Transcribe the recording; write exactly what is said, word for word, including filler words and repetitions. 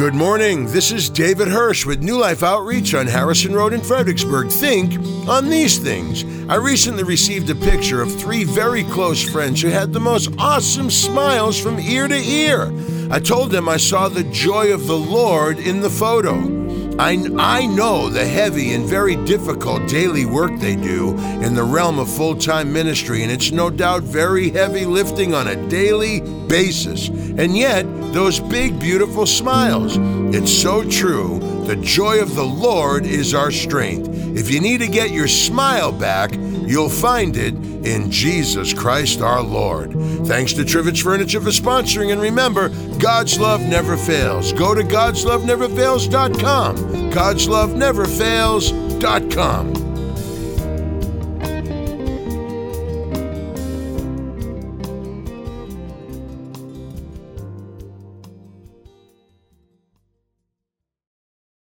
Good morning. This is David Hirsch with New Life Outreach on Harrison Road in Fredericksburg. Think on these things. I recently received a picture of three very close friends who had the most awesome smiles from ear to ear. I told them I saw the joy of the Lord in the photo. I, I know the heavy and very difficult daily work they do in the realm of full-time ministry, and it's no doubt very heavy lifting on a daily basis. And yet, those big, beautiful smiles. It's so true. The joy of the Lord is our strength. If you need to get your smile back, you'll find it in Jesus Christ our Lord. Thanks to Trivets Furniture for sponsoring, and remember, God's love never fails. Go to gods love never fails dot com. gods love never fails dot com.